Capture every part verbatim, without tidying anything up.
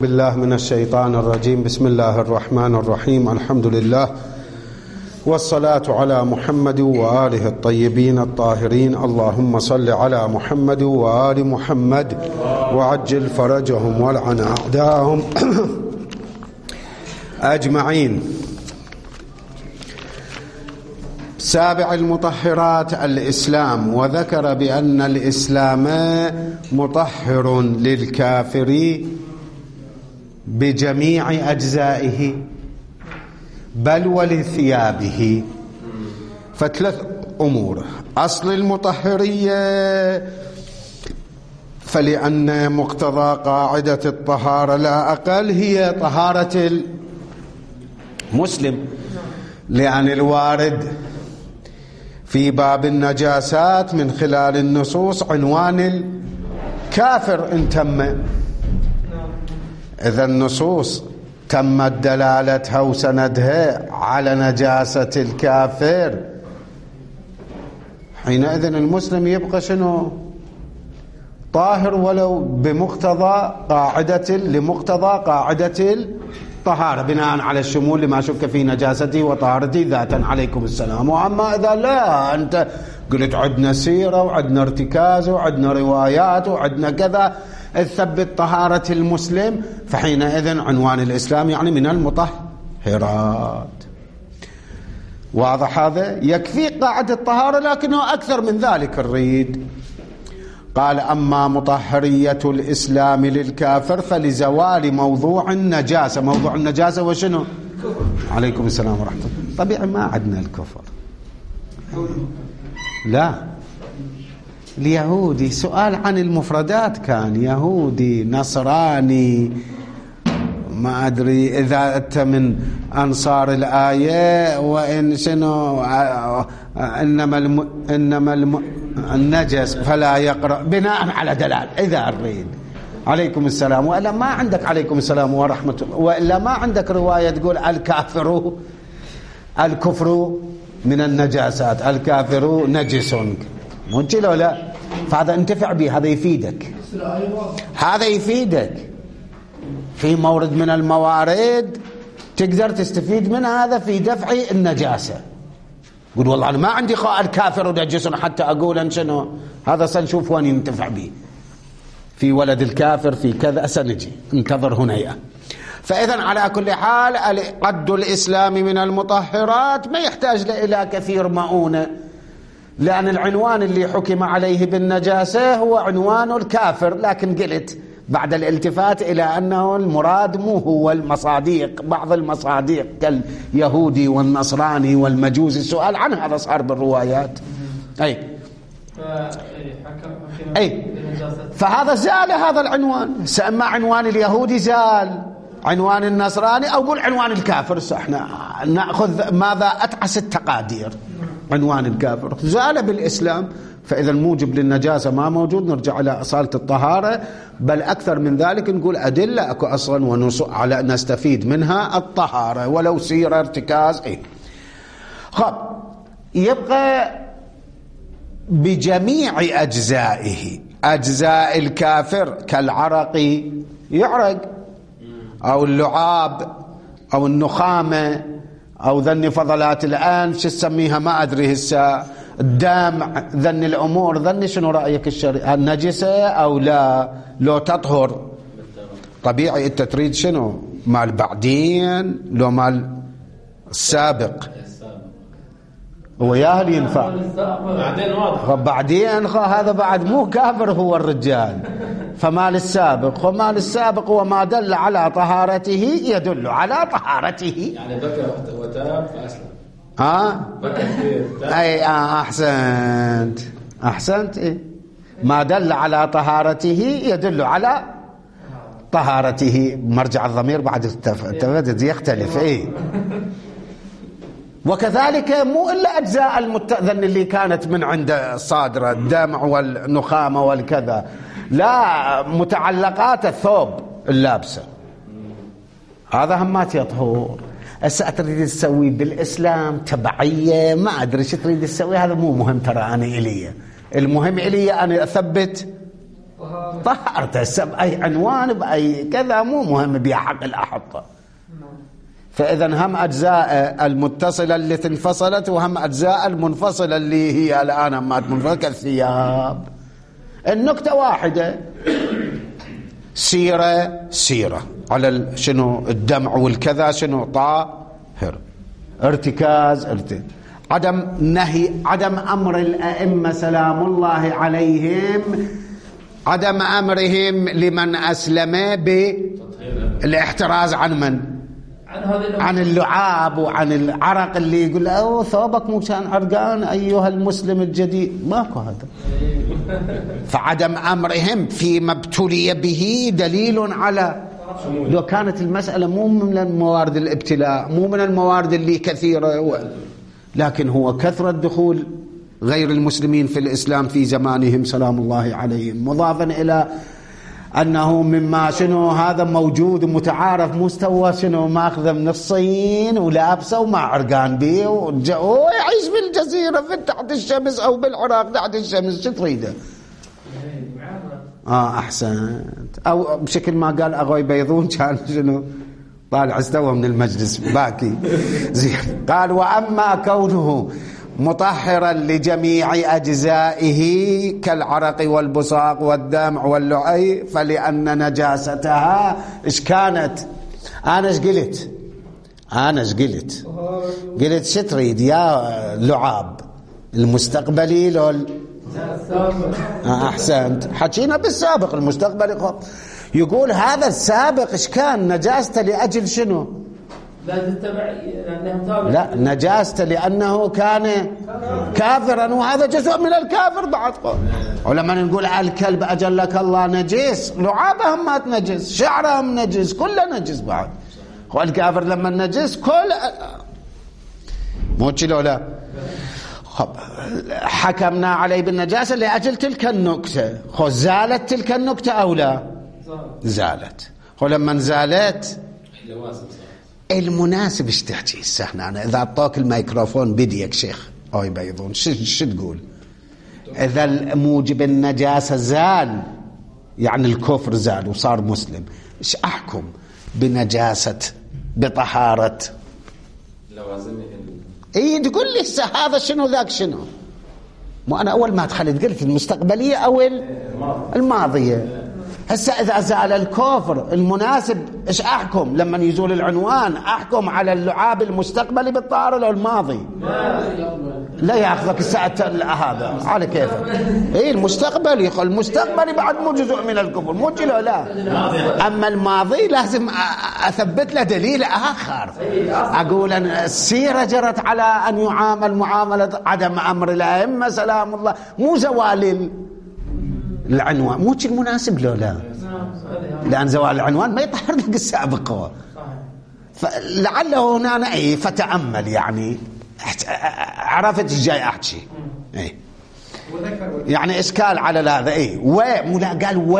بالله من الشيطان الرجيم. بسم الله الرحمن الرحيم. الحمد لله والصلاة على محمد وآله الطيبين الطاهرين. اللهم صل على محمد وآل محمد وعجل فرجهم والعن أعداءهم أجمعين. سابع المطهرات الإسلام، وذكر بأن الإسلام مطهر للكافر بجميع أجزائه بل ولثيابه. فثلاث أمور: أصل المطهرية فلأن مقتضى قاعدة الطهارة لا أقل هي طهارة المسلم، لأن الوارد في باب النجاسات من خلال النصوص عنوان الكافر إن تم. إذا النصوص تمت دلالتها وسندها على نجاسة الكافر، حينئذ المسلم يبقى شنو؟ طاهر ولو بمقتضى قاعدة لمقتضى قاعدة الطهارة، بناء على الشمول لما شك في نجاسته وطهارته ذاتا. عليكم السلام. وأما إذا لا أنت قلت عدنا سيرة وعدنا ارتكاز وعدنا روايات وعدنا كذا تثبت طهارة المسلم، فحينئذ عنوان الإسلام يعني من المطهرات. واضح هذا؟ يكفي قاعدة الطهارة لكنه أكثر من ذلك الريد. قال: أما مطهرية الإسلام للكافر فلزوال موضوع النجاسة. موضوع النجاسة وشنو؟ عليكم السلام ورحمة الله. طبيعي ما عندنا الكفر، لا. اليهودي سؤال عن المفردات، كان يهودي نصراني ما أدري إذا أنت من أنصار الآية وإن شنو إنما الم... إنما الم... النجس فلا يقرأ بناء على دلال إذا أريد. عليكم السلام. وإلا ما عندك عليكم السلام ورحمة الله. وإلا ما عندك رواية تقول الكافر الكفر من النجاسات، الكافر نجس، مو كذا لا؟ فهذا انتفع به، هذا يفيدك، هذا يفيدك في مورد من الموارد تقدر تستفيد من هذا في دفع النجاسة. قل والله أنا ما عندي الكافر نجس حتى أقول أن شنو هذا، سنشوف وين ينتفع به في ولد الكافر في كذا، سنجي انتظر هنا. فإذا على كل حال قد الإسلام من المطهرات ما يحتاج إلى كثير مؤونة، لأن العنوان اللي حكم عليه بالنجاسة هو عنوان الكافر. لكن قلت بعد الالتفات إلى أنه المراد مو هو المصاديق، بعض المصاديق كاليهودي والنصراني والمجوسي، السؤال عن هذا صار بالروايات. أي أي فهذا زال هذا العنوان، سأما عنوان اليهودي زال، عنوان النصراني أو قول عنوان الكافر. احنا نأخذ ماذا أتعس التقادير، عنوان الكافر زال بالإسلام. فإذا الموجب للنجاسة ما موجود، نرجع إلى أصالة الطهارة، بل أكثر من ذلك نقول أدلة أكو أصلا ونص على نستفيد منها الطهارة ولو سيرة ارتكاز. إيه خب، يبقى بجميع أجزائه. أجزاء الكافر كالعرق يعرق، أو اللعاب أو النخامة أو ذن فضلات الأنف، شو تسميها ما أدري هسه، الدمع، ذن الأمور، ذن شنو رأيك الشرعي؟ النجسة أو لا؟ لو تطهر طبيعي أنت تريد شنو؟ مال بعدين لو مال السابق وياه اللي ينفع بعدين واضح. بعدين هذا بعد مو كافر هو الرجال. فمال السابق، ومال السابق وما دل على طهارته يدل على طهارته. يعني بكى وتاب فأسلم. ها بكى كثير. اي آه احسنت احسنت. إيه؟ ما دل على طهارته يدل على طهارته. مرجع الضمير بعد التفدد يختلف. ايه وكذلك مو إلا أجزاء المتأذن اللي كانت من عند صادرة، الدمع والنخامة والكذا، لا متعلقات الثوب اللابسة، هذا همات يطهور. هسه تريد تسوي بالإسلام تبعية ما أدري شو تريد تسوي، هذا مو مهم ترى. أنا إلي المهم إلي أن أثبت طهرته السب أي عنوان بأي كذا مو مهم بيها حق الأحطة. فإذا هم أجزاء المتصلة اللي انفصلت وهم أجزاء المنفصلة اللي هي الآن ما منفصلة كالثياب. النكتة واحدة، سيرة سيرة على شنو الدمع والكذا شنو طاهر، ارتكاز ارتكاز، عدم نهي، عدم أمر الأئمة سلام الله عليهم، عدم أمرهم لمن أسلم بالاحتراز عن من؟ عن اللعاب وعن العرق اللي يقول له ثوبك مو كان عرقان أيها المسلم الجديد، ماكو هذا. فعدم أمرهم فيما ابتلي به دليل على، لو كانت المسألة مو من الموارد الابتلاء، مو من الموارد اللي كثيرة، لكن هو كثرة دخول غير المسلمين في الإسلام في زمانهم سلام الله عليهم، مضافا إلى أنه مما شنو هذا موجود ومتعارف مستوى شنو ماخذه من الصين ولابسه وما عرقان به ويعيش في الجزيرة في تحت الشمس أو بالعراق تحت الشمس، شو تريده؟ آه أحسنت. أو بشكل ما قال أغوي بيضون كان شنو طالع استوى من المجلس باكي زين. قال وأما كونه مطهرا لجميع أجزائه كالعرق والبصاق والدمع واللعي فلأن نجاستها إيش كانت؟ أنا إيش قلت؟ أنا إيش قلت؟ قلت شو تريد يا لعاب المستقبلي لول؟ أحسنت، حكينا بالسابق المستقبلي خب. يقول هذا السابق إيش كان نجاسته لأجل شنو؟ لا نجاسته لأنه كان كافرا وهذا جزء من الكافر بعد. ولما نقول على الكلب أجلك الله نجس، لعابهم ما تنجس، شعرهم نجس، كله نجس بعد. والكافر لما نجس كل مو كيلو لا حكمنا عليه بالنجاسة لأجل تلك النكتة. خو زالت تلك النكتة أو لا؟ زالت. خو لما زالت المناسب ايش تحكي هسه هنا؟ أنا إذا أعطاك الميكروفون بديك شيخ أو بيضون شو شو تقول؟ إذا موجب النجاسة زال يعني الكفر زال وصار مسلم، إيش أحكم بنجاسة بطهارة؟ لوازمه. إيه تقول لي هسه هذا شنو ذاك شنو؟ مو أنا أول ما دخلت قلت المستقبلية أو الماضية. هسه إذا زال الكفر المناسب إيش أحكم لما يزول العنوان؟ أحكم على اللعاب المستقبلي بالطهارة لو الماضي؟ لا يأخذك الساعة هذا على كيفك. إيه المستقبلي، المستقبلي بعد مو جزء من الكفر مو جلو لا. أما الماضي لازم أثبت له دليل آخر، أقول أن السيرة جرت على أن يعامل معاملة عدم أمر الأئمة سلام الله، مو زوال العنوان مو شيء المناسب له لا، لأن زوال العنوان ما يطهر لك السابق. فلعله هنا ايه فتأمل يعني عرفت ايش جاي احكي ايه يعني اشكال على هذا ايه و مو لا قال و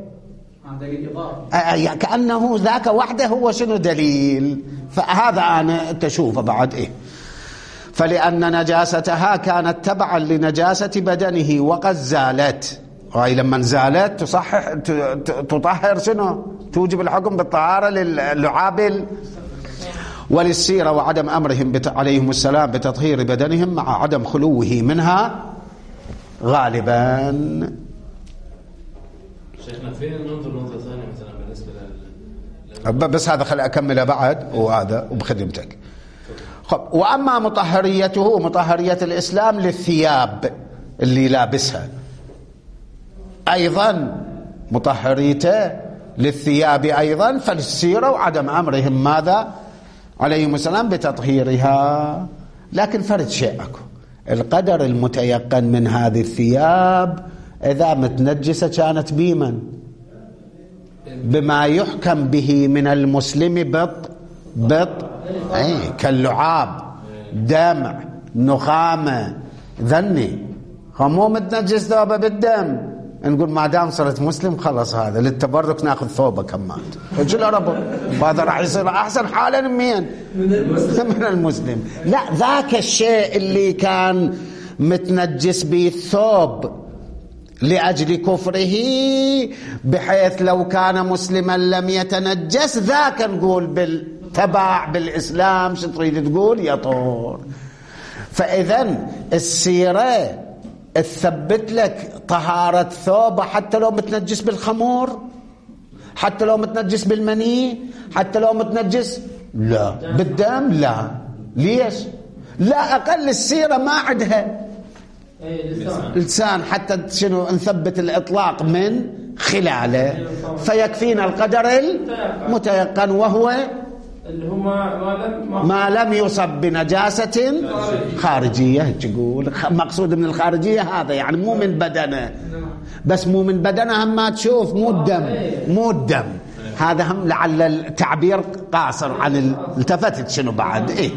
آه كأنه ذاك وحده هو شنو دليل. فهذا انا تشوفه بعد ايه فلأن نجاستها كانت تبعا لنجاسة بدنه وقد زالت. وهي لما زالت تصحح تطهر شنو؟ توجب الحكم بالطهارة للعاب وللسيرة وعدم أمرهم عليهم السلام بتطهير بدنهم مع عدم خلوه منها غالبا. شيخنا فين ننظر نظرة ثانية مثلا بالنسبة لل بس هذا خلي أكمله بعد وهذا وبخدمتك. خب وأما مطهريته مطهرية الإسلام للثياب اللي لابسها أيضا مطهريته للثياب أيضا فالسيرة وعدم أمرهم ماذا عليهم السلام بتطهيرها. لكن فرد شيء أكو القدر المتيقن من هذه الثياب إذا متنجسة كانت بيمن بما يحكم به من المسلم بط بط أي كاللعاب دمع نخامة ذني خمو متنجس ثوبه بالدم نقول ما دام صرت مسلم خلص هذا للتبرك ناخذ ثوبه كمان رجل ربه وهذا راح يصير احسن حالا من من المسلم من المسلم. لا ذاك الشيء اللي كان متنجس به الثوب لأجل كفره، بحيث لو كان مسلما لم يتنجس ذاك نقول بالتبع بالإسلام. شو تريد تقول يا طور؟ فإذن السيرة تثبت لك طهارة ثوبه حتى لو متنجس بالخمور، حتى لو متنجس بالمني، حتى لو متنجس لا بالدم. لا ليش؟ لا أقل السيرة ما عندها لسان حتى شنو نثبت الإطلاق من خلاله، فيكفينا القدر المتيقن وهو اللي هو ما لم ما لم يصب بنجاسة خارجية. تقول مقصود من الخارجية هذا يعني مو من بدنه، بس مو من بدنه هم ما تشوف مو الدم، مو الدم هذا هم لعل التعبير قاصر عن التفتت شنو بعد إيه،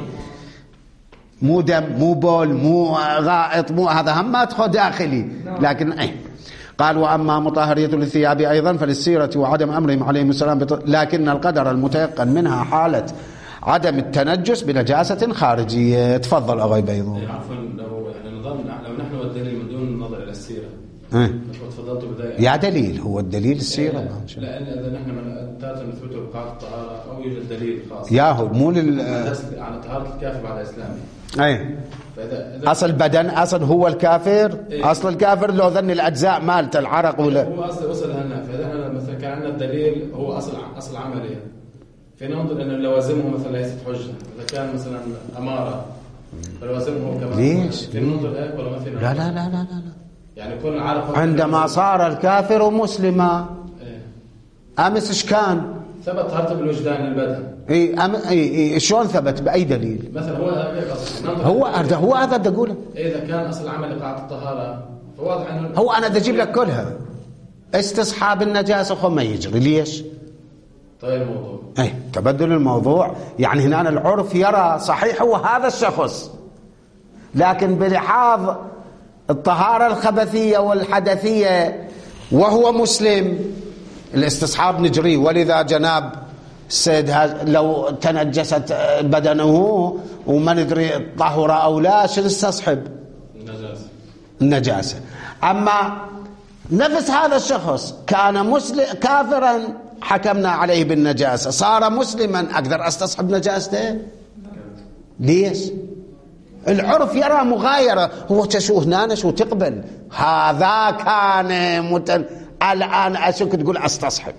مو دم مو بول مو غائط مو هذا هم ما تدخل داخلي لكن إيه. قال وأما مطهرية للثياب أيضا فللسيرة وعدم أمرهم عليهم السلام بط... لكن القدر المتيقن منها حالة عدم التنجس بنجاسة خارجية. تفضل أغاي بيضو. عفوا لو يعني نظام لو نحن والدليل من دون النظر إلى السيرة أه. تفضلت بداية يا دليل هو الدليل السيرة لا إذا نحن من تاتم نثبته بقاعة الطهارة أو يوجد دليل خاص ياهو مو لل على طهارة الكافر بعد إسلامي. أي أصل بدن أصل هو الكافر إيه؟ أصل الكافر لو ذن الأجزاء مالته العرق ولا هو أصل وصل هنا. فإذا احنا مثلا كان عندنا الدليل هو أصل أصل عملي فينا ننظر إنه لوازمه مثلا ليست حجة. إذا كان مثلا أمارة فلوازمه كمان ليش؟ فينا ننظر هيك ولا ما فينا؟ لا لا لا لا لا, لا. يعني كل عارف عندما صار الكافر مسلما إيه؟ أمس إيش كان؟ ثبت طهارته بالوجدان للبدن. اي أم... اي شلون ثبت باي دليل؟ مثلا هو هو هذا هو هذا بدي اقوله. اذا كان اصل العمل قاعة الطهارة فواضح انه هو انا بدي اجيب لك كلها. استصحاب النجاسة خو ما يجري ليش؟ طيب الموضوع اي تبدل الموضوع يعني هنا العرف يرى صحيح هو هذا الشخص، لكن بلحاظ الطهارة الخبثية والحدثية وهو مسلم الاستصحاب نجري. ولذا جناب السيد لو تنجست بدنه وما ندري طهر أو لا شو نستصحب؟ النجاسة. النجاسة. أما نفس هذا الشخص كان مسلم كافرا حكمنا عليه بالنجاسة، صار مسلما أقدر أستصحب نجاسته؟ ليش؟ العرف يرى مغايرة. هو شو هنا شو تقبل هذا كان متن... الآن أشك تقول أستصحب،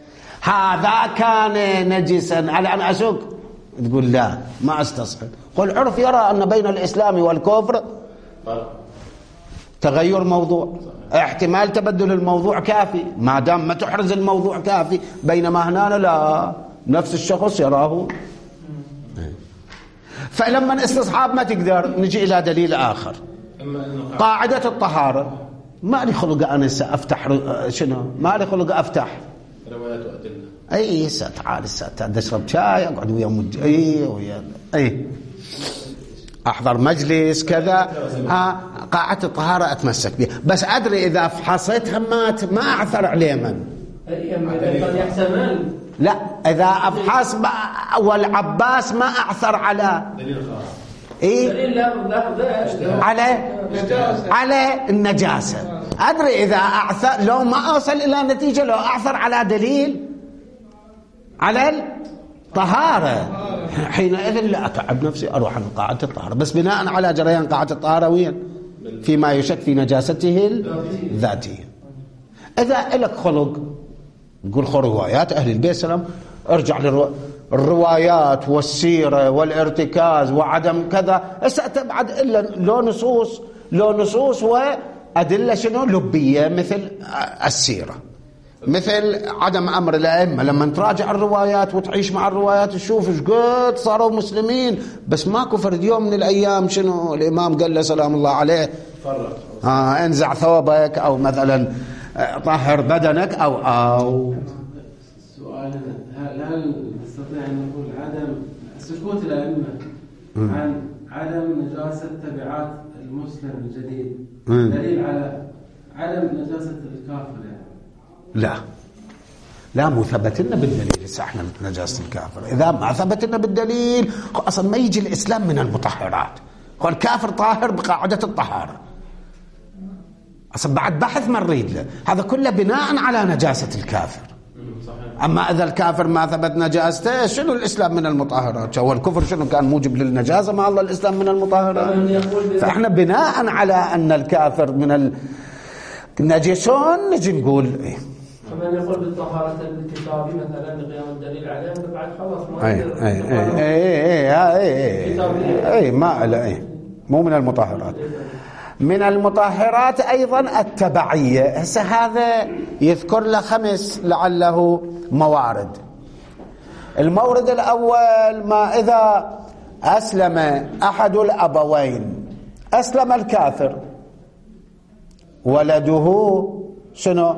هذا كان نجسا الآن أشك تقول لا ما أستصحب. والعرف يرى أن بين الإسلام والكفر تغير موضوع، احتمال تبدل الموضوع كافي ما دام ما تحرز الموضوع كافي، بينما هنا لا نفس الشخص يراه. فلما استصحاب ما تقدر نجي إلى دليل آخر. قاعدة الطهارة ما لي خلق أنا سأفتح شنو ما لي خلق أفتح روايات وأدلة. أي ساعة تعال ساعة أشرب شاي أقعد ويا مج أي ويا أي أحضر مجلس كذا آه قاعدة الطهارة أتمسك بها، بس أدري إذا فحصيتها ما ما أعثر عليه من يحتمل لا إذا أفحص والعباس ما أعثر على دليل خاص إيه على على النجاسة. أدري إذا أعثر لو ما أوصل إلى نتيجة لو أعثر على دليل على الطهارة حينئذ لا أتعب نفسي أروح عن قاعدة الطهارة، بس بناء على جريان قاعدة الطهارة وين فيما يشك في نجاسته الذاتية. إذا لك خلق نقول خو روايات أهل البيت سلام ارجع للروايات والسيرة والارتكاز وعدم كذا استبعد إلا لو نصوص لو نصوص وأدلة شنو لبية مثل السيرة مثل عدم أمر الأئمة. لما تراجع الروايات وتعيش مع الروايات تشوف ايش قد صاروا مسلمين، بس ماكو فرد يوم من الأيام شنو الإمام قال له سلام الله عليه آه انزع ثوبك أو مثلا طهر بدنك أو أو سؤالنا هل نستطيع أن نقول عدم سكوت الأئمة عن عدم نجاسة تبعات المسلم الجديد دليل على عدم نجاسة الكافر يعني؟ لا لا مو ثبت لنا بالدليل. هسه احنا نجاسة الكافر إذا ما ثبت لنا بالدليل أصلا ما يجي الإسلام من المطهرات، هو الكافر طاهر بقاعدة الطهارة. أصلا بعد بحث ما نريد له، هذا كله بناء على نجاسة الكافر. أما إذا الكافر ما ثبت نجاسته، شنو الإسلام من المطهرات؟ هو الكفر شنو كان موجب للنجاسة؟ ما الله الإسلام من المطهرات. فإحنا بناء على أن الكافر من النجسون نجي نقول إيه. كمان يقول بالطهارة الكتابي مثلا لقيام الدليل عليه بعد خلاص ما أي أي أي أي أي أي أي ما لا أي مو من المطهرات. من المطهرات أيضا التبعية. هسه هذا يذكر له خمس لعله موارد. المورد الأول ما إذا أسلم أحد الأبوين، أسلم الكافر، ولده شنو؟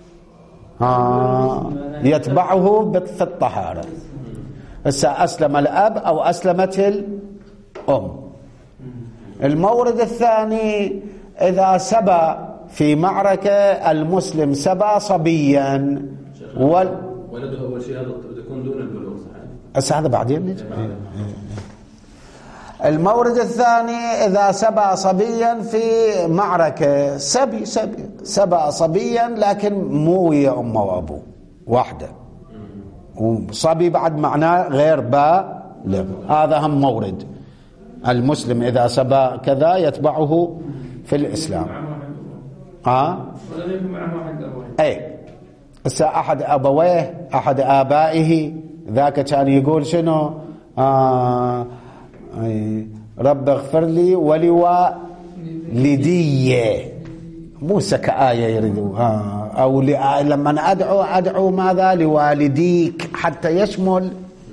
آه يتبعه في الطهارة. هسه أسلم الأب أو أسلمت الأم. المورد الثاني إذا سبى في معركة المسلم سبى صبيا ول... ولده أول شيء هذا يكون دون البلوغ صحيح؟ بس هذا بعدين. المورد الثاني إذا سبى صبيا في معركة، سبي سبي سبى صبيا لكن مو ويا أمه وأبوه واحدة، وصبي بعد معناه غير بالغ. هذا هم مورد. المسلم إذا سبى كذا يتبعه في الإسلام. ها؟ أي هسه أحد أبويه أحد آبائه ذاك كان يقول شنو؟ آه رب اغفر لي ولوالدي، مو كآية يريدوها، أو لما أدعو أدعو ماذا؟ لوالديك، حتى يشمل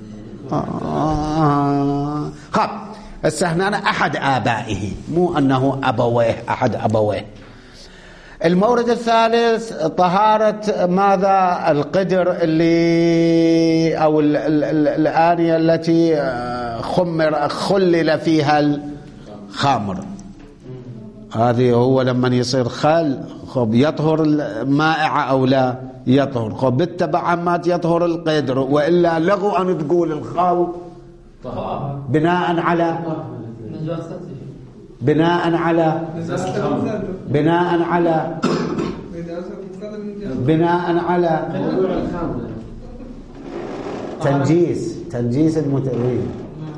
آه خب. هسه هنا أحد آبائه، مو أنه أبويه أحد أبويه. المورد الثالث طهارة ماذا؟ القدر اللي أو ال ال ال الآنية التي خمر خلل فيها الخمر. هذه هو لما يصير خل خب يطهر المائعة أو لا يطهر. خب بالتبع ما يطهر القدر، وإلا لغو أن تقول الخل بناء على بناء على بناء على بناء على تنجيس تنجيس المتنجس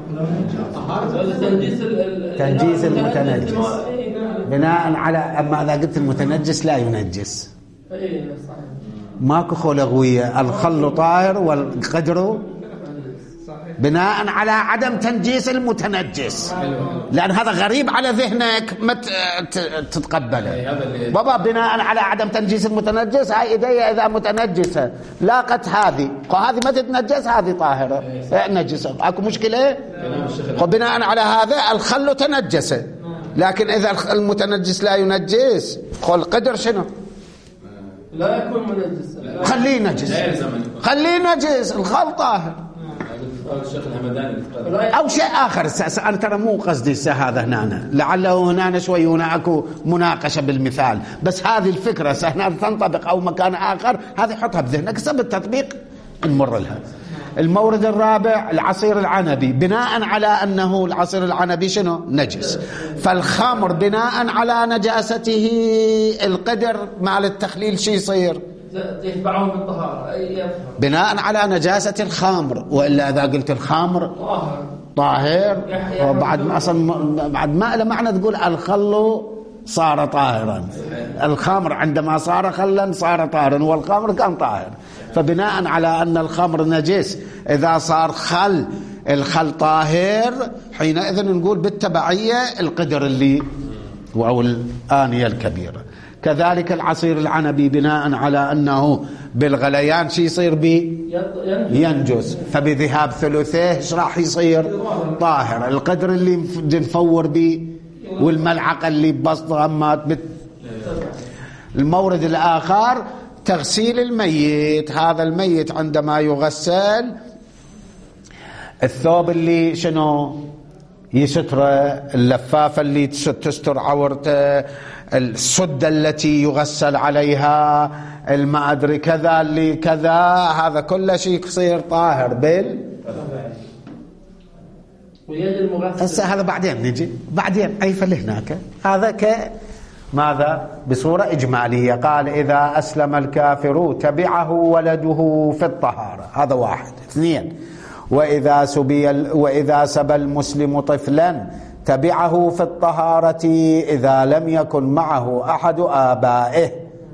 تنجيس المتنجس بناء على. أما إذا قلت المتنجس لا ينجس، ماكو خلقوية. الخل طاهر والقدر بناء على عدم تنجيس المتنجس، لأن هذا غريب على ذهنك ما تتقبله. بابا بناء على عدم تنجيس المتنجس، هاي إيديا إذا متنجسة لاقت هذه، هذه ما تتنجس، هذه طاهرة نجسة، أكو مشكلة. وبناء على هذا الخل تنجسه، لكن إذا المتنجس لا ينجس، خل قدر شنو؟ لا يكون منجس، خليه نجس، خليه نجس، الخل طاهر. أو شيء آخر. أنا ترى مو قصدي هذا هنا، لعله هنا شوي هنا أكو مناقشة بالمثال، بس هذه الفكرة هنا تنطبق أو مكان آخر، هذه حطها بذهنك سبب التطبيق نمر لها. المورد الرابع العصير العنبي، بناء على أنه العصير العنبي شنو؟ نجس. فالخمر بناء على نجاسته القدر مع التخليل شي يصير؟ يتبعون بالطهارة بناء على نجاسة الخمر. وإلا إذا قلت الخمر طاهر وبعد ما أصلا بعد ما له معنى تقول الخل صار طاهرا. الخمر عندما صار خلا صار طاهرا، والخمر كان طاهر. فبناء على أن الخمر نجس، إذا صار خل الخل طاهر، حينئذ نقول بالتبعية القدر اللي أو الآنية الكبيرة. كذلك العصير العنبي بناء على أنه بالغليان شي يصير بي ينجس، فبذهاب ثلثيه ايش راح يصير؟ طاهر. القدر اللي نفور بي والملعقة اللي ببسطها مات بت... المورد الآخر تغسيل الميت. هذا الميت عندما يغسل، الثوب اللي شنو يستره، اللفافة اللي تستر عورته، السدة التي يغسل عليها، الما أدري كذا اللي كذا، هذا كله شيء يصير طاهر بال ويد المغسل. هسه هذا بعدين نجي بعدين أي فل هناك. هذا ك ماذا؟ بصورة إجمالية. قال إذا أسلم الكافر تبعه ولده في الطهارة، هذا واحد. اثنين، وإذا سبي وإذا سبى المسلم طفلا تبعه في الطهارة إذا لم يكن معه أحد آبائه.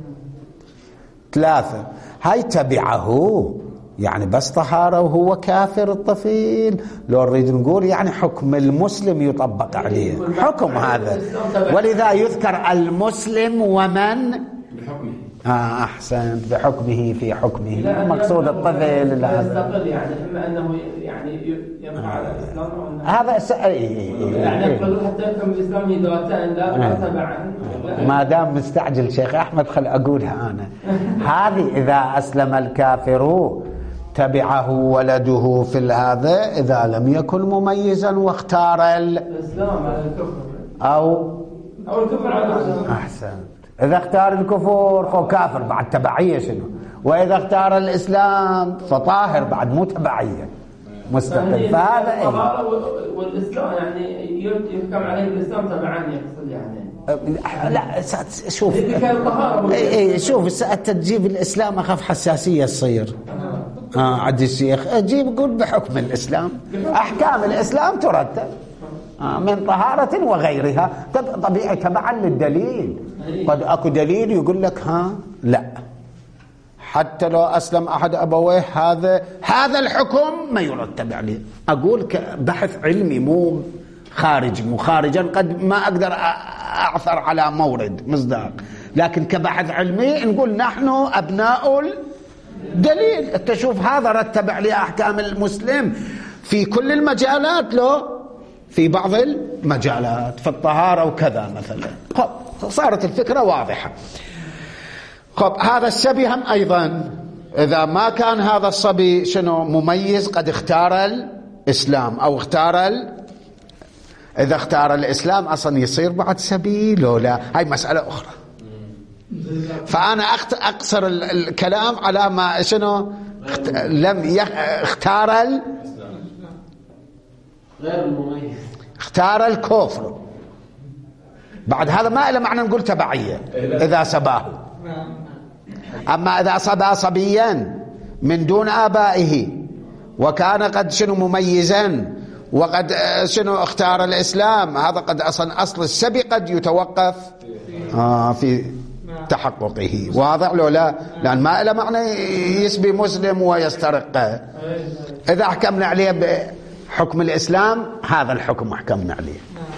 ثلاثة، هاي تبعه يعني بس طهارة وهو كافر الطفل، لو نريد نقول يعني حكم المسلم يطبق عليه حكم هذا، ولذا يذكر المسلم ومن بحكمه. آه أحسنت، بحكمه في حكمه. مقصود الطفل يستقل، يعني إما أنه يعني يبقى على الإسلام أو أنه هذا س... يعني يقولون حتى يفهم الإسلام ذاتان لا تبعا. ما دام مستعجل شيخ أحمد خل أقولها أنا. هذه إذا أسلم الكافر تبعه ولده في هذا إذا لم يكن مميزا واختار الإسلام على الكفر أو أو الكفر على الإسلام. أحسن. إذا اختار الكفر فهو كافر بعد تبعية شنو، وإذا اختار الإسلام فطاهر بعد مو تبعية مستقل. فهذا إيه؟ والإسلام يعني يحكم عليه الإسلام تبعا يقصد يعني. لا شوف اي شوف انت تجيب الإسلام أخف حساسية تصير. اه عد الشيخ اجيب قول بحكم الإسلام، أحكام الإسلام ترتب آه من طهارة وغيرها طبيعي تبعا للدليل. قد اكو دليل يقول لك ها لا، حتى لو أسلم أحد أبويه هذا هذا الحكم ما يرتب عليه. أقول كبحث علمي مو خارج مو خارجا، قد ما أقدر أعثر على مورد مصداق، لكن كبحث علمي نقول نحن أبناء الدليل. تشوف هذا رتب عليه أحكام المسلم في كل المجالات، لو في بعض المجالات في الطهارة وكذا مثلا. صارت الفكرة واضحة. خب هذا السبي هم أيضا إذا ما كان هذا الصبي شنو مميز قد اختار الإسلام أو اختار ال... إذا اختار الإسلام أصلا يصير بعد سبي لو لا، هاي مسألة أخرى. فأنا أقصر الكلام على ما شنو اخت... لم يخ... اختار ال... غير المميز، اختار الكفر، بعد هذا ما له معنى نقول تبعية إذا سباه. أما إذا صبى صبيا من دون آبائه وكان قد شنو مميزا وقد شنو اختار الإسلام، هذا قد أصلا أصل السبي قد يتوقف آه في تحققه. واضح لو لا؟ لأن ما له معنى يسبي مسلم ويسترقه. إذا حكمنا عليه بحكم الإسلام هذا الحكم حكمنا عليه.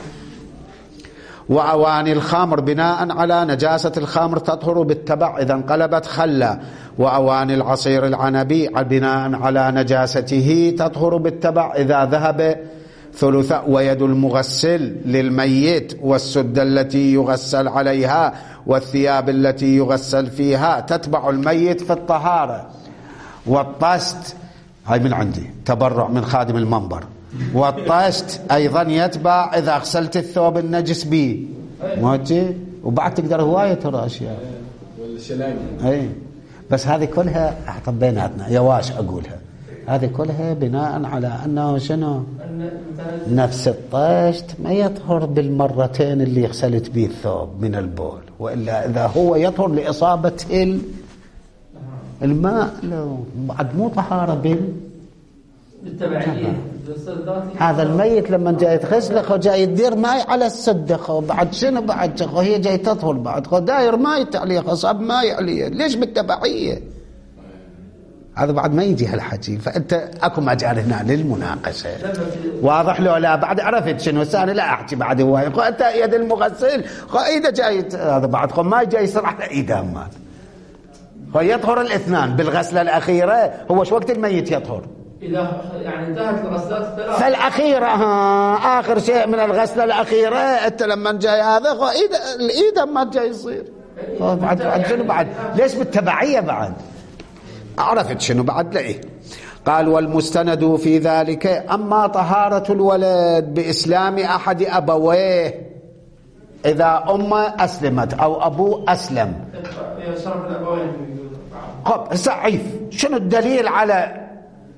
وأواني الخمر بناء على نجاسة الخمر تطهر بالتبع إذا انقلبت خلا، وأواني العصير العنبي بناء على نجاسته تطهر بالتبع إذا ذهب ثلث. ويد المغسل للميت والسدة التي يغسل عليها والثياب التي يغسل فيها تتبع الميت في الطهارة. والطست هاي من عندي تبرع من خادم المنبر. والطست أيضا يتبع إذا غسلت الثوب النجس به موجه، وبعد تقدر هواية ترى أشياء أي، بس هذه كلها أحطب بيناتنا يواش أقولها، هذه كلها بناء على أنه شنو نفس الطشت ما يطهر بالمرتين اللي غسلت به الثوب من البول، وإلا إذا هو يطهر لإصابة الماء لو بعد مو طهارة بال بالتبعية. هذا الميت لما جاي يتغسل جاي يدير ماي على السدة، بعد شنو بعد شخو هي جاي تطهر بعد خو داير ماي عليه خصاب ماي عليه، ليش بالتبعية؟ هذا بعد ما يجي هالحكي. فأنت أكو مجال هنا للمناقشة. واضح له لا؟ بعد عرفت شنو ثاني لا أحكي بعد هواي. خو أنت يد المغسل خو إيده جاي هذا بعد خو ما جاي يصير على إيده مات خو يطهر الاثنان بالغسلة الأخيرة. هو شو وقت الميت يطهر؟ إذا يعني انتهت الغسلات الثلاث فالأخيرة ها آخر شيء من الغسلة الأخيرة أنت لما جاي هذا خو إيده الإيده ما جاي يصير بعد بعد شنو بعد ليش بالتبعية بعد؟ عرفت شنو بعد لإيه؟ قال والمستند في ذلك أما طهارة الولد بإسلام أحد أبويه إذا أمه أسلمت أو أبوه أسلم شرف الأبوين. خب سعيف شنو الدليل على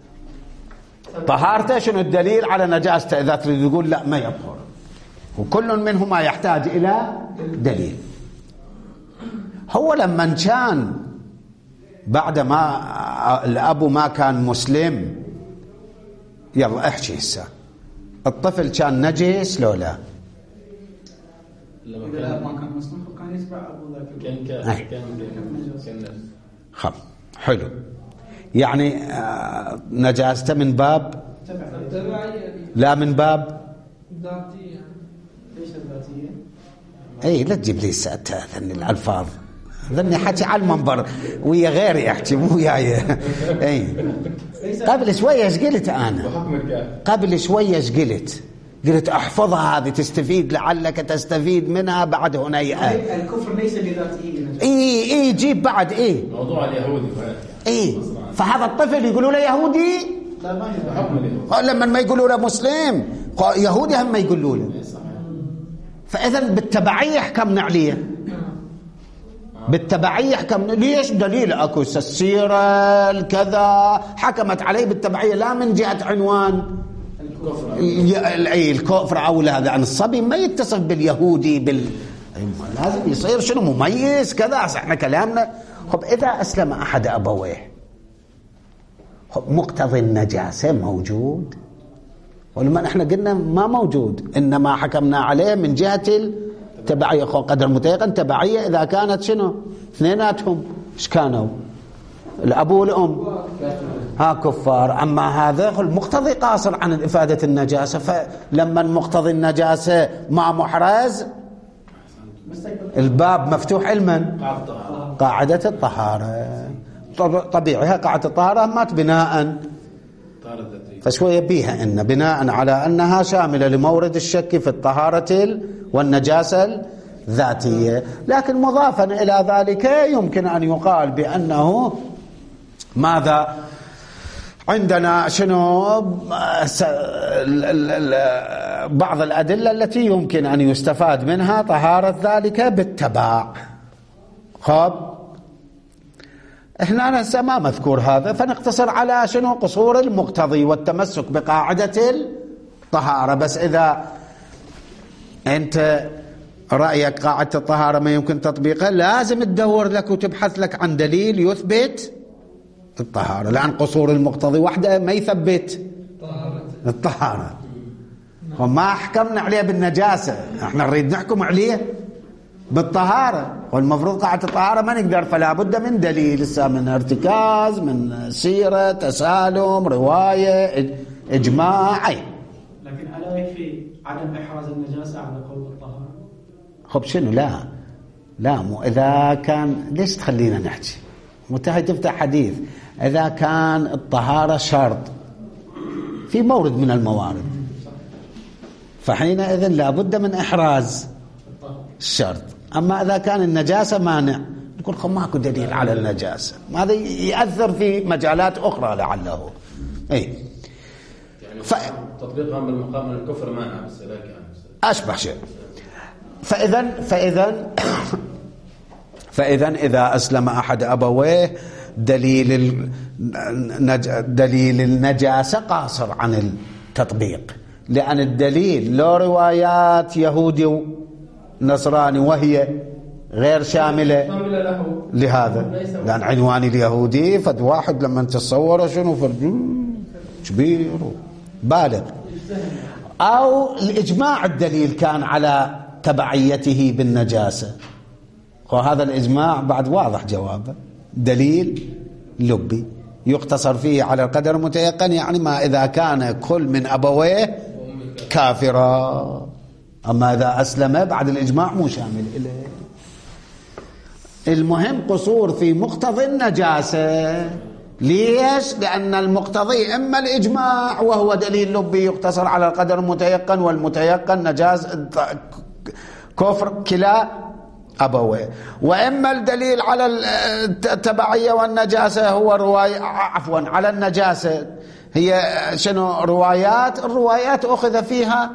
طهارته؟ شنو الدليل على نجاسته؟ إذا تريد تقول لا ما يطهر، وكل منهما يحتاج إلى دليل. هو لما كان بعد ما الأب ما كان مسلم، يلا احكي هسه، الطفل كان نجس لو لا؟ لما إذا الأب ما كان مسلم كان يتبع أبو ذاك كان كان كان كان خم حلو. يعني آه نجاسته من باب لا من باب ذاتية. ليش ذاتية؟ اي لا تجيب لي ذني الالفاظ، ذني حكي على المنبر ويا غيري يحكي مو وياي. اي قبل شويه ايش قلت انا؟ قبل شويه ايش قلت؟ قلت احفظها هذه تستفيد، لعلك تستفيد منها بعد هنيئه. الكفر ليس بذاته. اي اي جيب بعد اي موضوع اليهودي. اي فهذا الطفل يقولوا له يهودي، لا ما يحكم اليهودي. لما ما يقولوا له مسلم يهودي هم ما يقولوا له. فاذا بالتبعيه حكمنا عليه، بالتبعيه حكمنا. ليش؟ دليل اكو السيره الكذا حكمت عليه بالتبعيه، لا من جهه عنوان الكفر. الكفر او لا، عن الصبي ما يتصف باليهودي بال لازم يصير شنو مميز كذا. احنا كلامنا خب اذا اسلم احد ابويه مقتضي النجاسه موجود، ولما احنا قلنا ما موجود، انما حكمنا عليه من جهه التبعيه. قدر متيقن تبعيه اذا كانت شنو اثنيناتهم ايش كانوا؟ الاب والام ها كفار. اما هذا المقتضي قاصر عن افاده النجاسه، فلما المقتضي النجاسه ما محرز الباب مفتوح علما قاعده الطهاره. طبيعيها قاعده الطهاره مات بناء، فشويه بيها ان بناء على انها شامله لمورد الشك في الطهاره والنجاسه الذاتيه. لكن مضافا الى ذلك يمكن ان يقال بانه ماذا عندنا شنو بعض الادله التي يمكن ان يستفاد منها طهاره ذلك بالتبع. خب احنا هسه ما مذكور هذا، فنقتصر على شنو قصور المقتضي والتمسك بقاعده الطهاره. بس اذا انت رايك قاعده الطهاره ما يمكن تطبيقها، لازم تدور لك وتبحث لك عن دليل يثبت الطهاره، لان قصور المقتضي وحده ما يثبت الطهاره. وما حكمنا عليه بالنجاسه، احنا نريد نحكم عليه بالطهارة، والمفروض قاعدة الطهارة ما نقدر، فلا بد من دليل، لسه من ارتكاز، من سيرة، تسالم، رواية، إجماع. لكن ألا يكفي عدم إحراز النجاسة على قول الطهارة؟ خب شنو؟ لا لا مو إذا كان، ليش تخلينا نحكي متى تفتح حديث؟ إذا كان الطهارة شرط في مورد من الموارد، فحينئذ لا بد من إحراز الشرط. أما إذا كان النجاسة مانع، نقول خب ماكو دليل على النجاسة، هذا يأثر في مجالات أخرى لعله. أي يعني ف... تطبيقها بالمقام الكفر مانع بس ذاك أشبه شيء. فإذا فإذا فإذا إذا أسلم أحد أبويه دليل النج... دليل النجاسة قاصر عن التطبيق، لأن الدليل له روايات يهودي نصراني وهي غير شاملة لهذا، لأن عنوان اليهودي فد واحد لما تتصوره شنو فرد كبير بالغ، أو الإجماع الدليل كان على تبعيته بالنجاسة، وهذا الإجماع بعد واضح جوابه، دليل لبي يقتصر فيه على القدر المتيقن، يعني ما إذا كان كل من أبويه كافرا. أما إذا أسلم بعد الإجماع مو شامل إليه. المهم قصور في مقتضي النجاسة. ليش؟ لأن المقتضي إما الإجماع وهو دليل لبي يقتصر على القدر المتيقن، والمتيقن نجاز كفر كلا أبويه، وإما الدليل على التبعية والنجاسة هو رواية، عفوا على النجاسة هي شنو روايات، الروايات أخذ فيها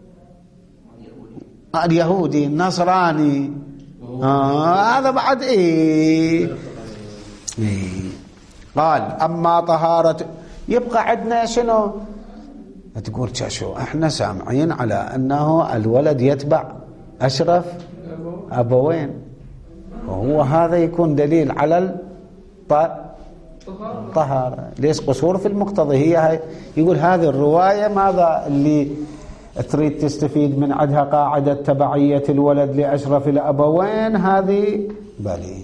اليهودي النصراني، آه هذا بعد إيه؟, إيه قال أما طهارة، يبقى عندنا شنو تقول شو احنا سامعين على أنه الولد يتبع أشرف أبوين، وهو هذا يكون دليل على الطهارة. ليش قصور في المقتضي؟ هي يقول هذه الرواية ماذا اللي تريد تستفيد من عندها؟ قاعدة تبعية الولد لأشرف الأبوين، هذه بلي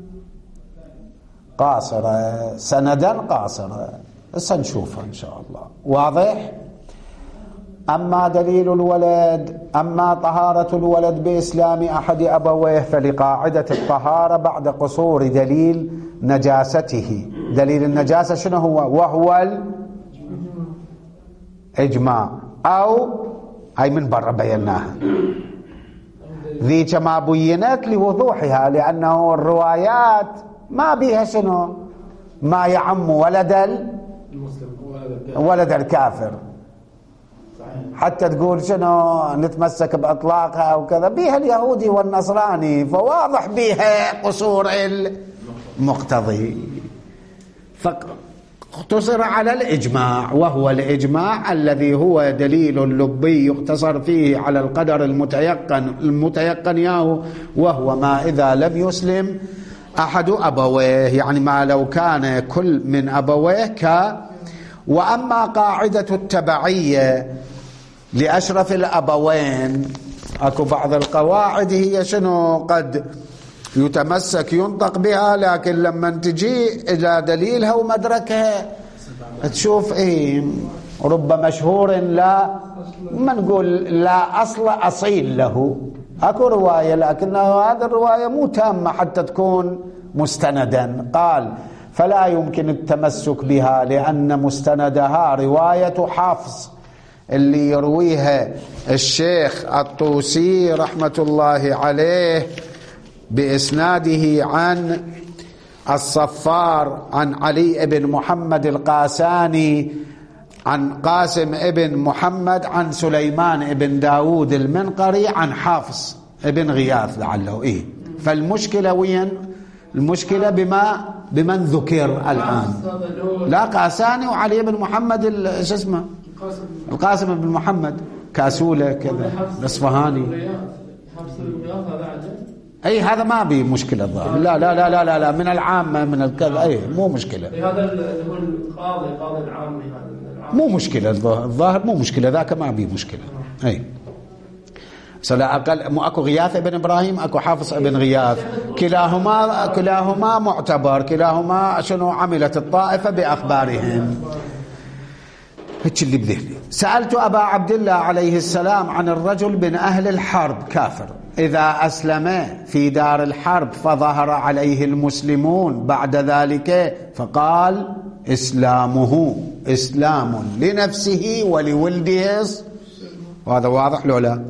قاصرة، سندا قاصرة، سنشوفها إن شاء الله. واضح؟ أما دليل الولد، أما طهارة الولد بإسلام أحد أبويه فلقاعدة الطهارة بعد قصور دليل نجاسته. دليل النجاسة شنو هو؟ وهو الإجماع، أو هاي من برا بيناها، ذي كما بينت لوضوحها، لأنه الروايات ما بيها شنو ما يعم ولد ولد الكافر، حتى تقول شنو نتمسك بأطلاقها أو كذا، بيها اليهودي والنصراني، فواضح بيها قصور المقتضي، فاقتصر على الإجماع، وهو الإجماع الذي هو دليل لبي يقتصر فيه على القدر المتيقن المتيقن ياه، وهو ما إذا لم يسلم أحد أبويه، يعني ما لو كان كل من أبويه ك. وأما قاعدة التبعية لأشرف الأبوين، أكو بعض القواعد هي شنو قد يتمسك ينطق بها، لكن لما تجي إلى دليلها ومدركها تشوف إيه رب مشهور لا ما نقول لا أصل أصيل له. أكو رواية لكن هذه الرواية مو تامة حتى تكون مستندا. قال فلا يمكن التمسك بها لأن مستندها رواية حافظ اللي يرويها الشيخ الطوسي رحمة الله عليه بإسناده عن الصفار عن علي بن محمد القاساني عن قاسم ابن محمد عن سليمان ابن داود المنقري عن حافظ ابن غياث لعله. إيه فالمشكلة وين؟ المشكلة بما بمن ذكر الآن. لا قاساني وعلي بن محمد شو اسمه القاسم بن محمد كاسولة كذا الأصفهاني. أي هذا ما بي مشكلة الظاهر. لا لا لا لا لا من العامة من الكذا. أي مو مشكلة. هذا هو القاضي قاضي العامي هذا مو مشكلة الظاهر مو مشكلة ذاك ما بي مشكلة. أي سلا أقل مو أكو غياث ابن إبراهيم أكو حافظ ابن غياث كلاهما كلاهما معتبر كلاهما شنو عملت الطائفة بأخبارهم. هيك اللي بذهني. سألت أبا عبد الله عليه السلام عن الرجل من أهل الحرب كافر إذا أسلم في دار الحرب فظهر عليه المسلمون بعد ذلك فقال إسلامه إسلام لنفسه ولولده. وهذا واضح لو لا؟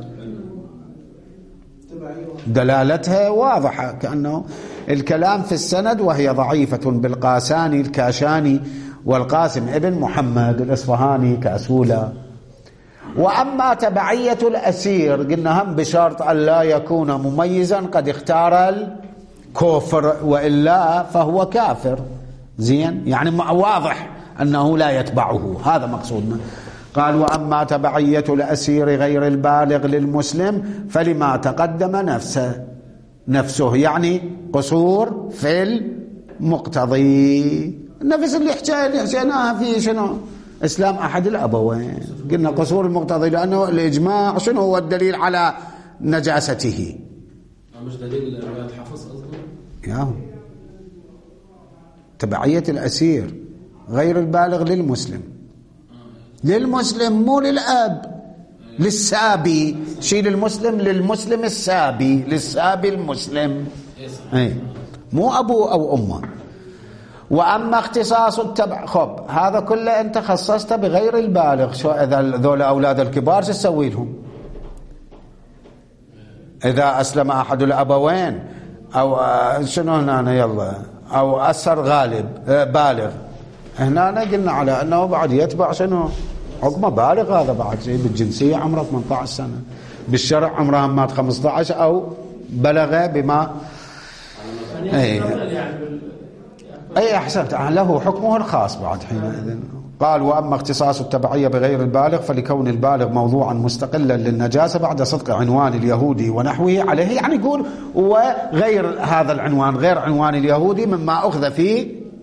دلالتها واضحة كأنه الكلام في السند وهي ضعيفة بالقاساني الكاشاني والقاسم ابن محمد الأصفهاني كأسولة. وأما تبعية الأسير قلنا هم بشرط أن لا يكون مميزا قد اختار الكفر وإلا فهو كافر. زين يعني واضح أنه لا يتبعه هذا مقصودنا. قال وأما تبعية الأسير غير البالغ للمسلم فلما تقدم نفسه نفسه يعني قصور في المقتضي نفس اللي حكيناها في شنو إسلام أحد الأبوين. قلنا قصور المقتضي لأنه الإجماع شنو هو الدليل على نجاسته. مش دليل رواية حفص أصلا ياهو تبعية الأسير غير البالغ للمسلم للمسلم مو للأب للسابي شيء للمسلم للمسلم السابي للسابي المسلم أي مو أبوه أو أمه. وأما اختصاص التبع خب هذا كله أنت خصصته بغير البالغ. شو إذا ذول أولاد الكبار شو تسوي لهم؟ إذا أسلم أحد الأبوين أو شنو هنا يلا أو أسر غالب بالغ هنا قلنا على أنه بعد يتبع شنو حكمه بالغ. هذا بعد شيء بالجنسية عمره ثمانية عشر سنة بالشرع عمره مات خمسة عشر أو بلغ بما أي أي أحسنت له حكمه الخاص بعد حينئذ قال وأما اختصاص التبعية بغير البالغ فلكون البالغ موضوعا مستقلا للنجاسة بعد صدق عنوان اليهودي ونحوه عليه، يعني يقول وغير هذا العنوان غير عنوان اليهودي مما أخذ فيه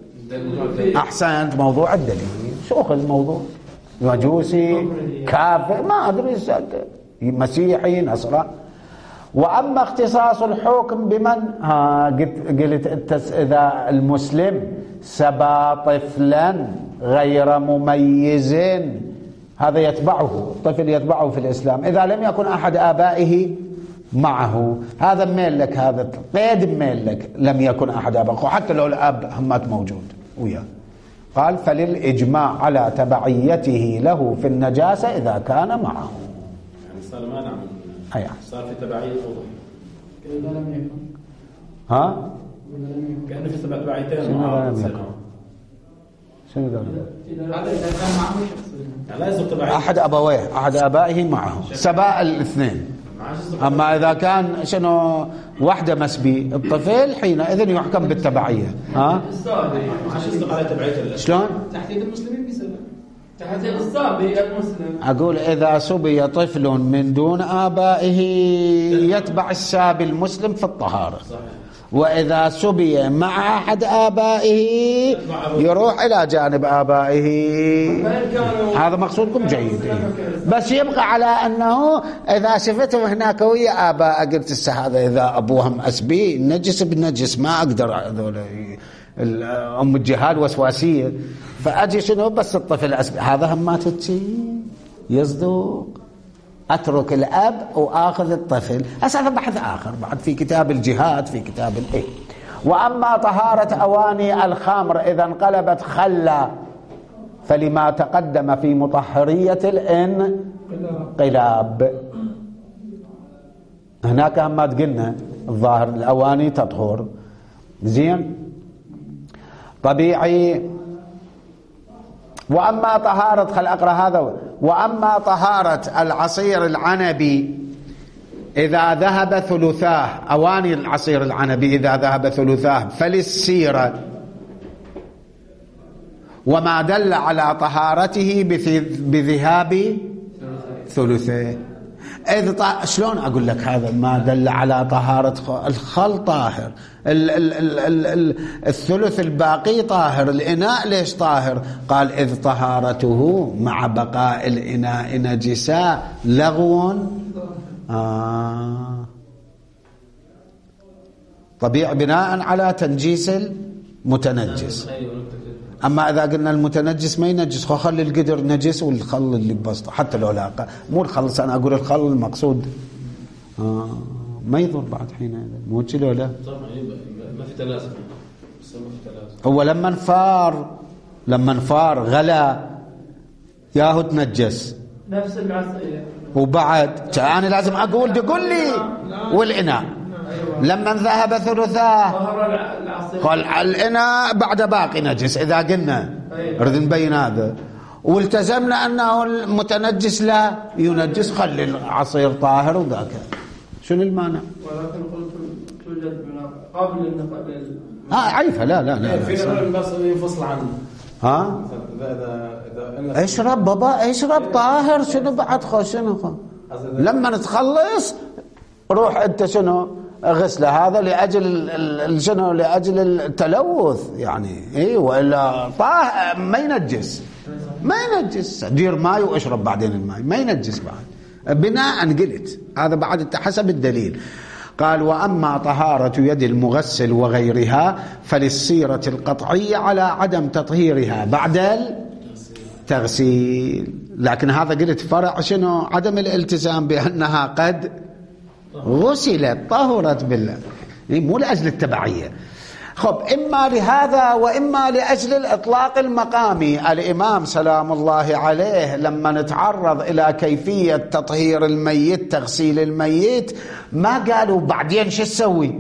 أحسنت موضوع الدليل. شو أخذ الموضوع؟ مجوسي كافر ما أدري مسيحي نصراني. وأما اختصاص الحكم بمن ها قلت أنت إذا المسلم سبى طفلا غير مميز هذا يتبعه، الطفل يتبعه في الإسلام إذا لم يكن أحد آبائه معه، هذا ميل لك، هذا قيد ميل لك لم يكن أحد آبائه وحتى لو الأب همات موجود وياه. قال فللإجماع على تبعيته له في النجاسة إذا كان معه. يعني صار ما نعمل أيه. صار في تبعية أوضح إذا لم يكن ها كأنه في تبعيتين شنو لم يكن شنو ذا هذا إذا كان معه شخص يعني لا يصير تبعية أحد أبويه أحد آبائه معه سباء الاثنين. أما إذا كان شنو واحدة مسبي الطفل حينئذ يحكم بالتبعية. ها عاش يصدق على تبعية شلون تحديد المسلمين بسبب تحديد الصابي المسلم. أقول إذا سبي طفل من دون آبائه يتبع السابي المسلم في الطهارة، وإذا سبي مع أحد آبائه يروح إلى جانب آبائه. هذا مقصودكم جيد. بس يبقى على أنه إذا شفته هناك ويا آباء قلت هذا إذا أبوهم أسبي نجس بنجس ما أقدر هذول أم الجهاد وسواسية فأجي شنو بس الطفل أسبي هذا هم ما تتشي يصدق أترك الأب وآخذ الطفل. هذا بحث آخر بعد في كتاب الجهاد في كتاب الإيه. وأما طهارة أواني الخمر إذا انقلبت خلا فلما تقدم في مطهرية الانقلاب. هناك هم ما تقلنا الظاهر الأواني تطهر زين طبيعي. وأما طهارة خل أقرأ هذا. وأما طهارة العصير العنبي إذا ذهب ثلثاه أواني العصير العنبي إذا ذهب ثلثاه فللسيرة وما دل على طهارته بذهاب ثلثه. إذ ط... شلون أقول لك هذا ما دل على طهارة الخل طاهر ال ال ال ال ال الثلث الباقي طاهر الإناء ليش طاهر؟ قال إذ طهارته مع بقاء الإناء نجسا لغو آه. طبيعي بناء على تنجيس المتنجس. أما إذا قلنا المتنجس ما ينجس خلي القدر نجس والخل اللي بسطه حتى لو لاقى مو الخل أنا أقول الخل المقصود آه. ما يضر بعد حين مو كذا ولا ما في تلازم. هو لما انفار لما انفار غلا ياهو تنجس نفس العصير وبعد أنا لازم أقول تقول لي والإناء لما ذهب ثلثاه قال الإناء بعد باقي نجس. إذا قلنا رد نبين هذا والتزمنا أنه المتنجس لا ينجس خلي العصير طاهر وذاك شنو المانع؟ ولكن قلت توجد قبل النقل ها عيفة لا لا لا في بس ينفصل عنه. ها إذا إذا اشرب بابا اشرب طاهر شنو بعد خو شنو خو لما نتخلص روح انت شنو غسله هذا لاجل شنو لاجل التلوث يعني اي والا طاهر ما ينجس ما ينجس دير ماي واشرب بعدين الماي ما ينجس بعد بناء قلت هذا بعد حسب الدليل. قال وأما طهارة يد المغسل وغيرها فللسيرة القطعية على عدم تطهيرها بعد التغسيل. لكن هذا قلت فرع شنو عدم الالتزام بأنها قد غسلت طهرت بالله مو لأجل التبعية. خب إما لهذا وإما لأجل الإطلاق المقامي. الإمام سلام الله عليه لما نتعرض إلى كيفية تطهير الميت تغسيل الميت ما قالوا بعدين شو تسوي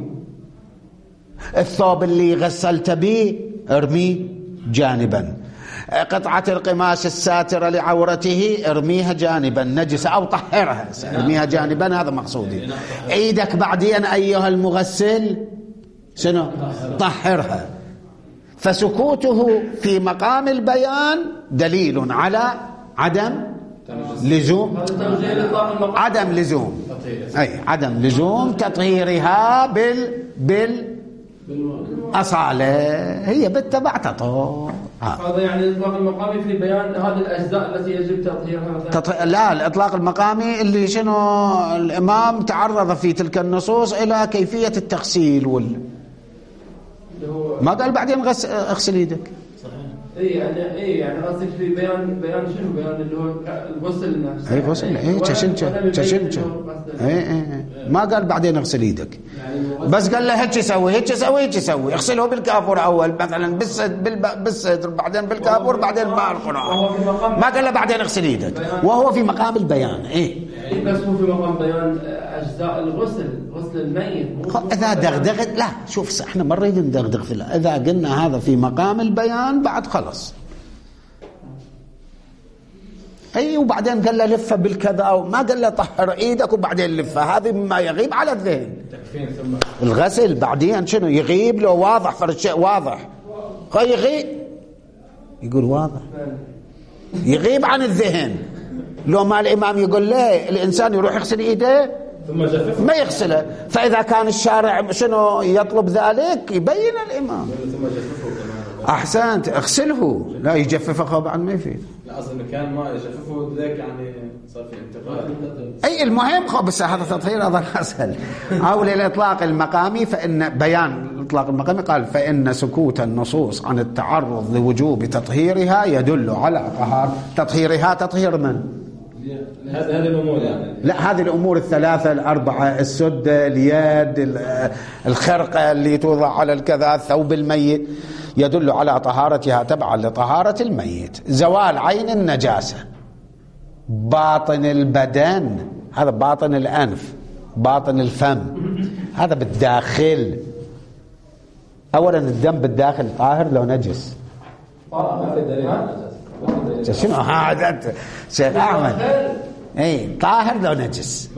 الثوب اللي غسلت به ارميه جانبا قطعة القماش الساترة لعورته ارميها جانبا نجسة أو طهرها ارميها جانبا هذا مقصودي. ايدك بعدين أيها المغسل شنو طهرها فسكوته في مقام البيان دليل على عدم لزوم عدم لزوم أي عدم لزوم تطهيرها بال بال أصالة، هي بالتبع تطهر. هذا يعني الإطلاق المقامي في بيان هذه الأجزاء التي يجب تطهيرها. تط... لا، الإطلاق المقامي اللي شنو الإمام تعرض في تلك النصوص إلى كيفية التغسيل وال ما قال بعدين غس... اغسل يدك. اي يعني اي يعني قصدك في بيان بيان شنو بيان اللي هو الغسل نفسه. اي غسل اي تشنجه تشنجه اي اي ما قال بعدين اغسل يدك يعني، بس قال له هيك سوي هيك سوي هيك سوي اغسله بالكافور اول مثلا بالصدر بالصدر بعدين بالكافور بعدين مع القرآن، ما قال له بعدين اغسل يدك وهو في مقام البيان. اي بس هو في مقام بيان اجزاء الغسل، غسل الميت. اذا دغدغت لا شوف احنا ما نريد ندغدغ في الله. اذا قلنا هذا في مقام البيان بعد خلص اي، وبعدين قال له لفه بالكذا، وما قال له طهر ايدك وبعدين لفه، هذه مما يغيب على الذهن. الغسل بعدين شنو يغيب لو واضح فرشيء واضح يغيب، يقول واضح يغيب عن الذهن. لو ما الامام يقول له الانسان يروح يغسل ايده ما يغسله، فاذا كان الشارع شنو يطلب ذلك يبين الامام احسنت اغسله، لا يجففه بعد ما يفيد. لا اصلا كان ما يجففه ذاك يعني صار في انتقال. اي المهم خو بس هذا تطهير هذا الغسل. او للاطلاق المقامي فان بيان الاطلاق المقامي قال فان سكوت النصوص عن التعرض لوجوب تطهيرها يدل على طهارة تطهيرها. تطهير من؟ هذه الامور يعني لا هذه الامور الثلاثه الاربعه، السده، اليد، الخرقه اللي توضع على الكذا، الثوب الميت، يدل على طهارتها تبعا لطهاره الميت. زوال عين النجاسه، باطن البدن، هذا باطن الانف، باطن الفم، هذا بالداخل. اولا الدم بالداخل طاهر لو نجس؟ شنو هذا شيخ احمد؟ اي طاهر لو نجس.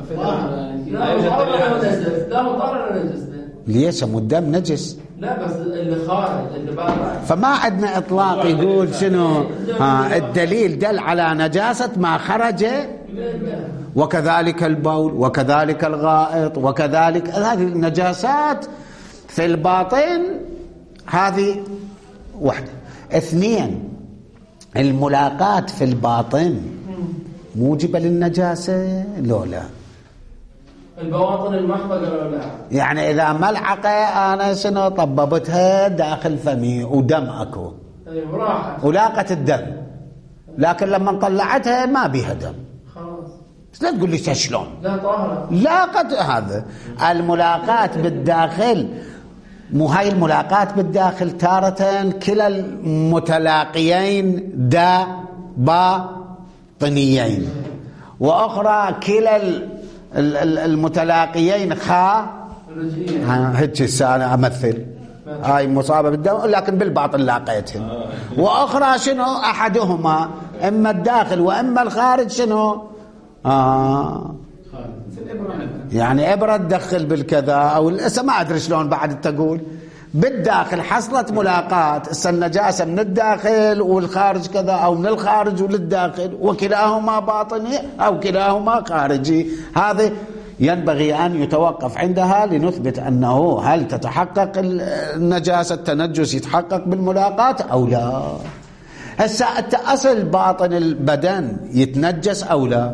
ليش مو الدم نجس؟ لا بس اللي خارج اللي برا. فما عندنا اطلاق يقول شنو ها الدليل دل على نجاسه ما خرج، وكذلك البول وكذلك الغائط وكذلك هذه النجاسات في الباطن. هذه واحده. اثنين الملاقاة في الباطن موجبة للنجاسة لو لا؟ البواطن المحفظة لو لا؟ يعني إذا ملعقة أنا شنو طببتها داخل فمي ودم أكو ولاقت الدم، لكن لما طلعتها ما بيها دم خلاص. لا تقول لي شلون؟ لا طاهرة. لا قد هذا الملاقاة بالداخل، مو هاي الملاقاة بالداخل تارة كلا المتلاقيين دا باطنيين، وأخرى كلا المتلاقيين خا هيك السنة أمثل هاي مصابة بالدم لكن بالباطن لاقيتهم، وأخرى شنو أحدهما إما الداخل وإما الخارج شنو آه يعني إبرة تدخل بالكذا أو ما أدري شلون بعد تقول بالداخل حصلت ملاقاة النجاسة من الداخل والخارج كذا أو من الخارج وللداخل وكلاهما باطني أو كلاهما خارجي. هذا ينبغي أن يتوقف عندها لنثبت أنه هل تتحقق النجاسة التنجس يتحقق بالملاقاة أو لا. هسا أصل باطن البدن يتنجس أو لا؟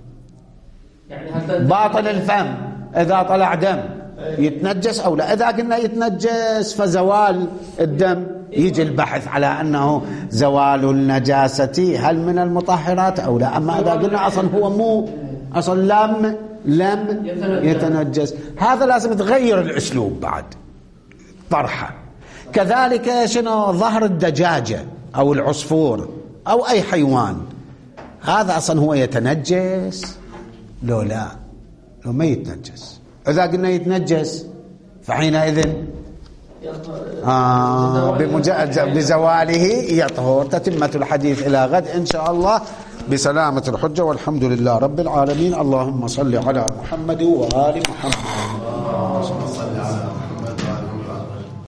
باطن الفم إذا طلع دم يتنجس أو لا؟ إذا قلنا يتنجس فزوال الدم يجي البحث على أنه زوال النجاسة هل من المطهرات أو لا. أما إذا قلنا أصلا هو مو أصلا لم لم يتنجس، هذا لازم تغير الأسلوب بعد طرحه. كذلك شنو ظهر الدجاجة أو العصفور أو أي حيوان، هذا أصلا هو يتنجس لو لا؟ لو ما يتنجس. إذا قلنا يتنجس فحينئذ آه بمجرد بزواله يطهر. تتمة الحديث إلى غد إن شاء الله بسلامة الحجة، والحمد لله رب العالمين. اللهم صل على محمد وآل محمد.